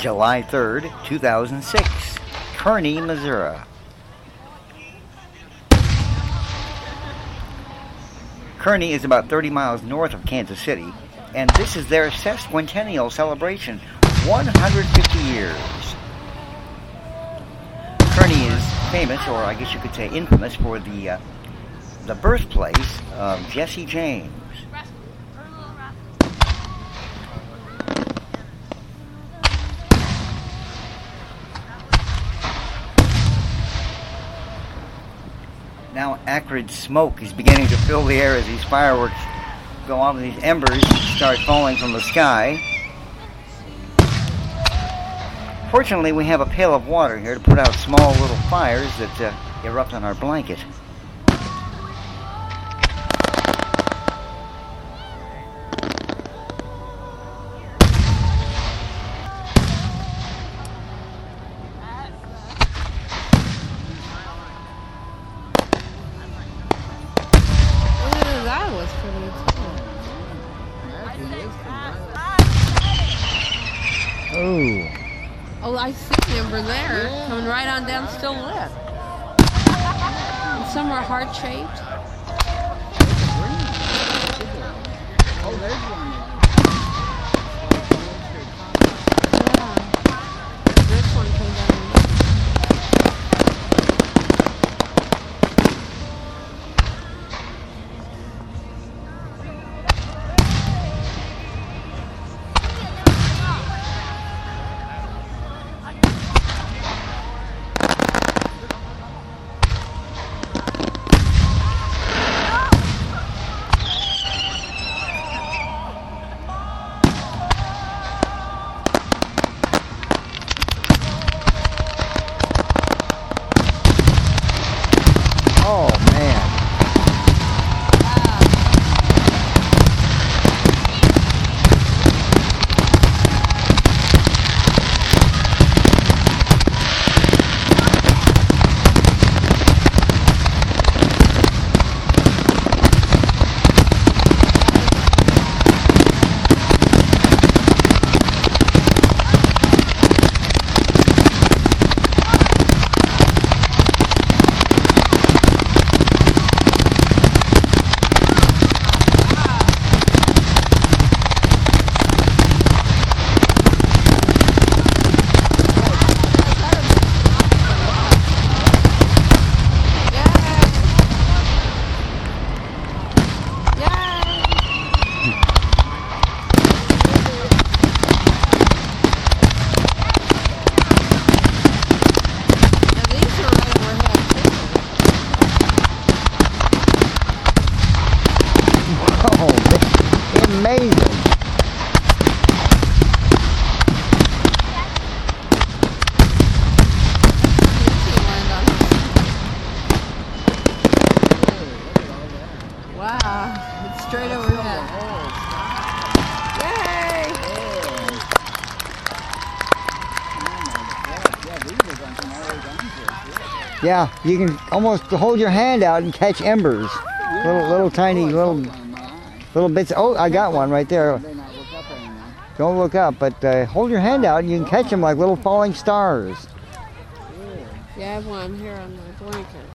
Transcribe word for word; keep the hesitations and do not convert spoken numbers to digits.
July third, two thousand six, Kearney, Missouri. Kearney is about thirty miles north of Kansas City, and this is their sesquicentennial celebration, one hundred fifty years. Kearney is famous, or I guess you could say infamous, for the uh, the birthplace of Jesse James. Now acrid smoke is beginning to fill the air as these fireworks go off and these embers start falling from the sky. Fortunately, we have a pail of water here to put out small little fires that uh, erupt on our blanket. That was pretty cool. Oh. Oh, I see them over there, yeah. Coming right on down, still lit. And some are heart-shaped. Oh, there's one. Yeah. This one came down. Oh, man. Oh, amazing. Wow, it's straight overhead. Yay! Yeah, you can almost hold your hand out and catch embers. Little, little tiny, little, little bits. Oh, I got one right there. Don't look up, but uh, hold your hand out and you can catch them like little falling stars. Yeah, I have one here on the blanket.